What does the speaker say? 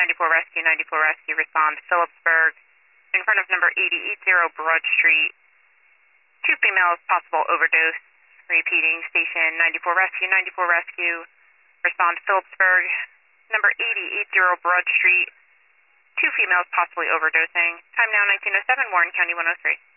94 Rescue, 94 Rescue, respond Phillipsburg, in front of number 8080 Broad Street. 2 females, possible overdose. Repeating, station 94 Rescue, 94 Rescue, respond Phillipsburg, number 8080 Broad Street. 2 females, possibly overdosing. Time now 1907, Warren County 103.